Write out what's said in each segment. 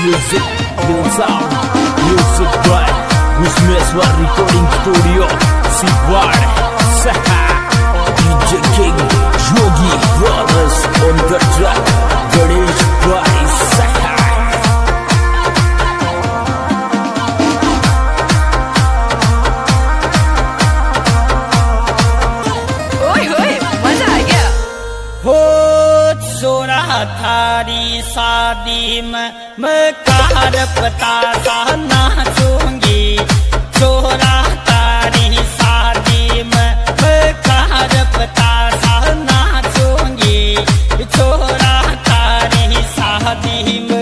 Music, Bill Sound, Music by Gusmeswar Recording Studio, Sibad, Saha, DJ King, Yogi Brothers on the track, Ganesh by Saha. थारी शादी में मैं कार पतासा नाचूंगी छोरा तारी शादी में मैं कार पतासा नाचूंगी छोरा तारी शादी में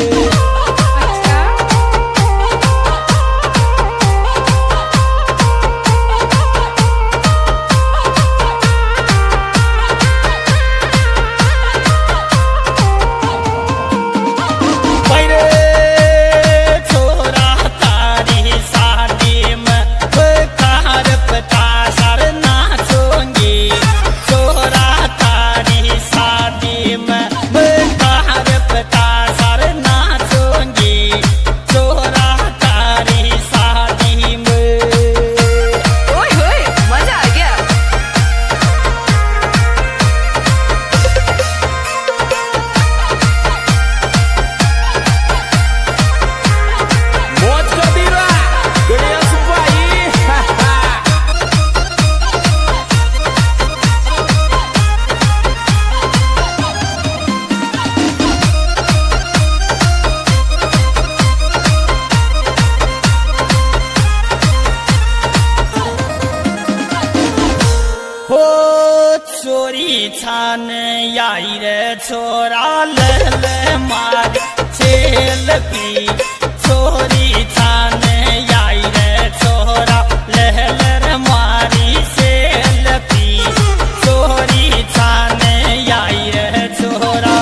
चोरी छान आई रे छोरा लल मार छेल पी चोरी छान आई रे छोरा लहलर मारी सेल पी चोरी छान आई रे छोरा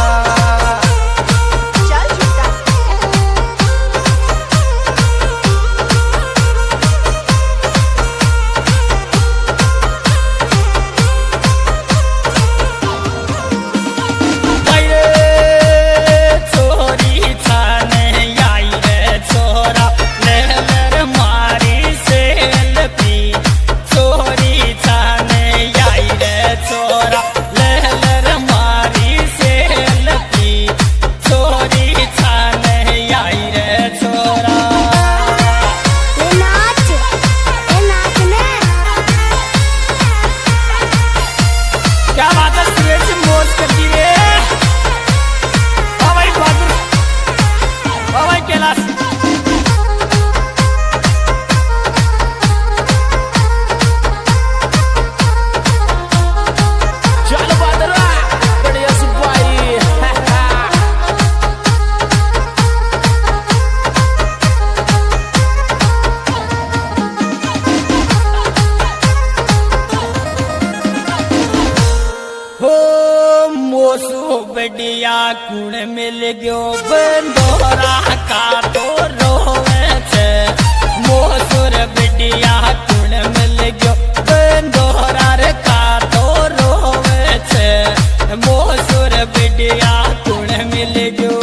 बढ़िया कुण मिल गयो बंदोरा का तो रोवे छे मोसुर बढ़िया कुण मिल गयो बंदोरा का तो रोवे छे मोसुर बढ़िया कुण मिल गयो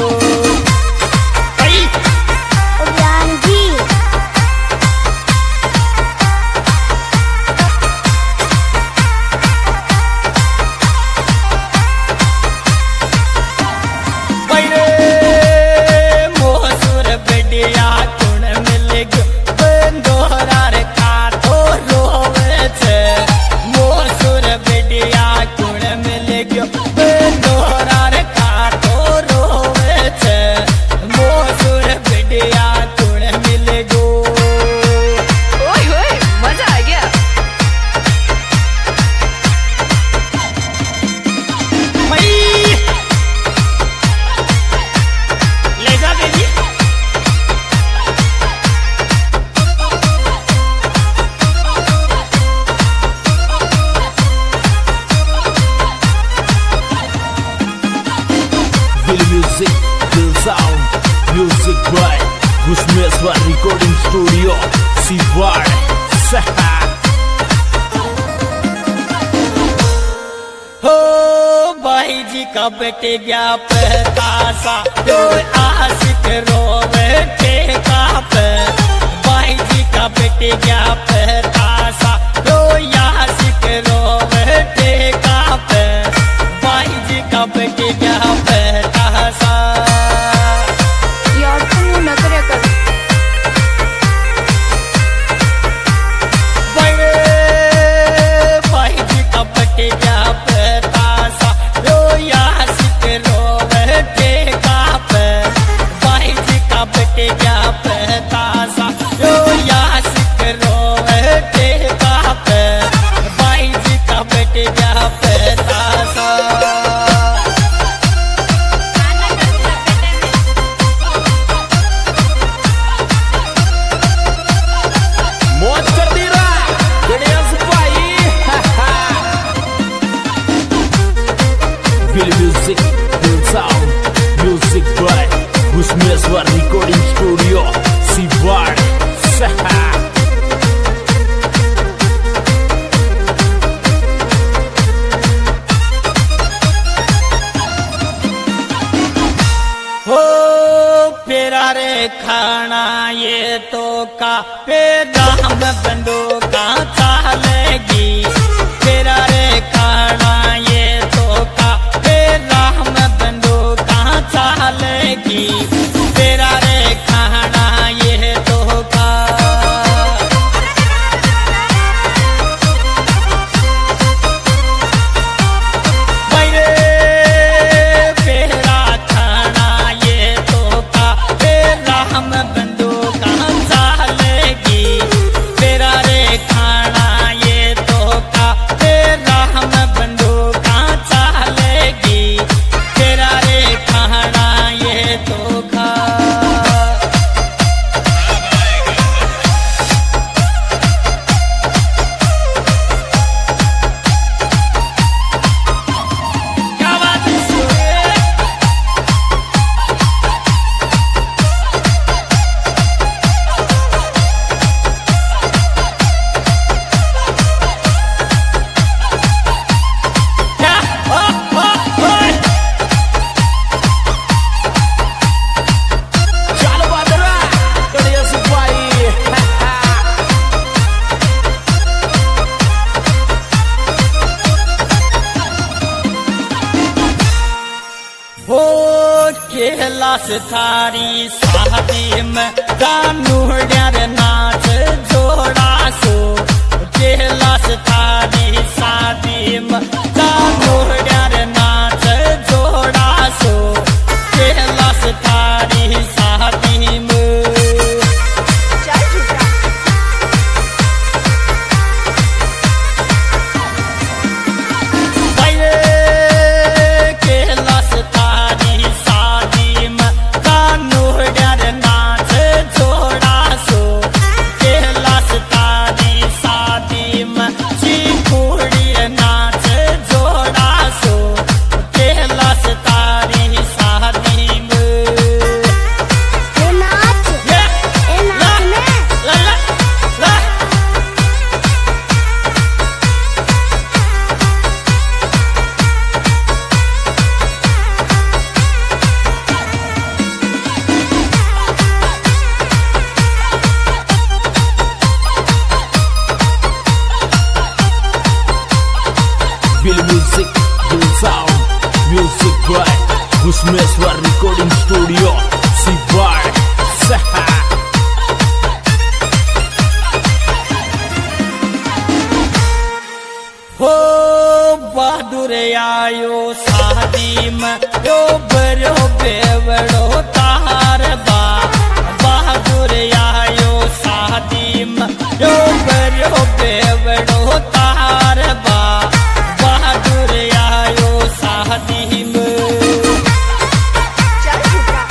कुण मिल गयो बंदोरा का तो रोवे छे जी का बेट गया पैतासा तो आशिक रोवे ठेका पे। भाई जी का बेट गया पैतासा तो आशिक रोवे ठेका पे। भाई जी का बेट गया पैतासा। यार तुम यूं न करे कर। भाई जी का बेट गया पैतासा तो आशिक रोवे ठेका पे। भाई जी का बेट गया पैतासा तो आशिक रोवे ठेका पे। भाई जी का बेट गया पैतासा। मौज कर दी रहा गणेश भाई। Feel music, feel sound, music by Gusmeswar Recording Studio, Siward. हो पेरा रे खाना ये तो का पेड़ा हम बंदूका चालेगी। पेरा रे खाना ये तो का पेड़ा हम बंदूका चालेगी। पेरा रे खाना ये तो का पेरा खाना ये तो का पेड़ा हम बंदूका चालेगी। पेरा रे खाना ये तो का पेड़ा हम बंदूका चालेगी। पेरा रे खाना ये तो का क्या बात है सुरेश? क्या? ओए! चल बदरा गणेश भाई। हो केला से थारी शादी में गानुड़िया नाच जोड़ा सो। केला से थारी शादी में गानुड़िया नाच जोड़ा सो। केला से थारी शादी में चल झूठा। केलास तारी शादी में कानुड़िया नाच जोड़ा सो। केलास तारी शादी में चिकुड़ी नाच जोड़ा सो। केलास तारी शादी में ए नाच ये ए नाच में ला ला ला Feel music, feel sound, music by Gusmeswar Recording Studio, Siward. हो बहादुर आयो शादी में यो बरो बेवड़ो तार बा। बहादुर आयो शादी में यो बरो बेवड़ो तार बा। बहादुर आयो शादी में चल झूठा।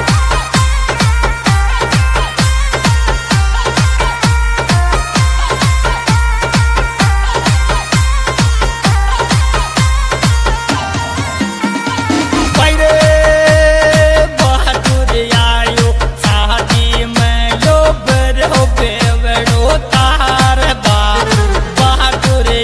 बहादुर आयो शादी में यो बरो बेवड़ो तार बा। बहादुर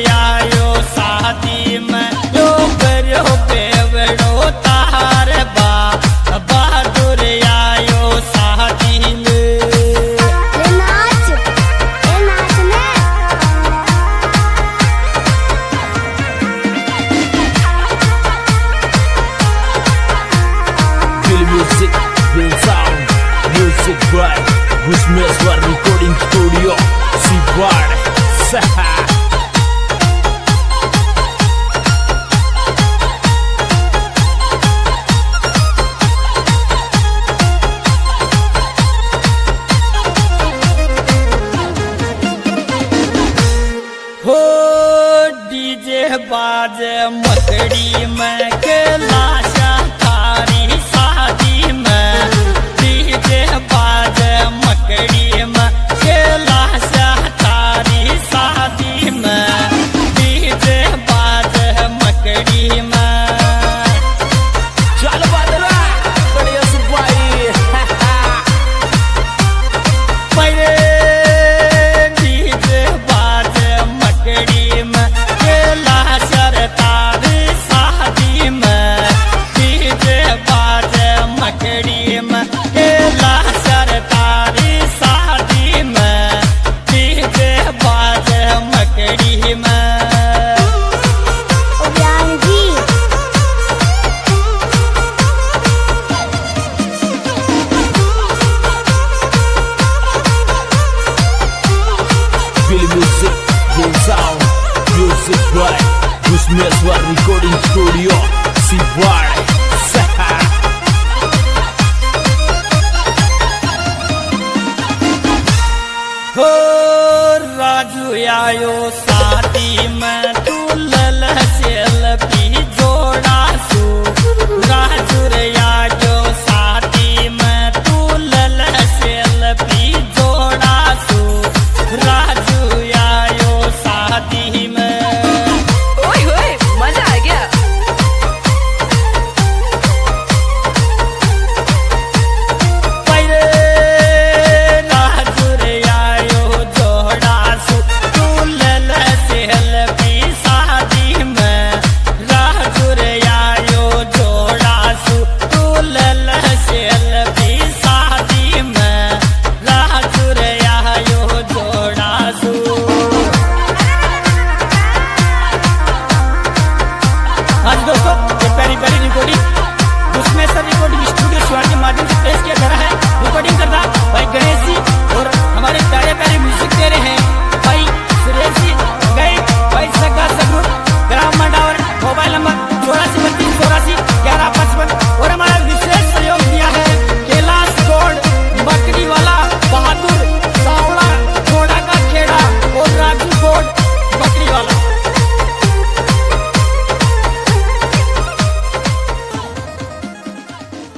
डीजे बाज मकड़ी में कैलाशा थारी शादी में डीजे बाज मकड़ी में कैलाशा थारी शादी में डीजे बाज मकड़ी में चल बदरा गणेश भाई परे डीजे बाज मकड़ी में कैलाशा थारी शादी में डीजे बाज मकड़ी में कैलाशा थारी शादी में डीजे बाज मकड़ी में उद्यान जी Billy Music, Bill Sound, Music by Gusmeswar Recording Studio, Siwai. हो राजू आयो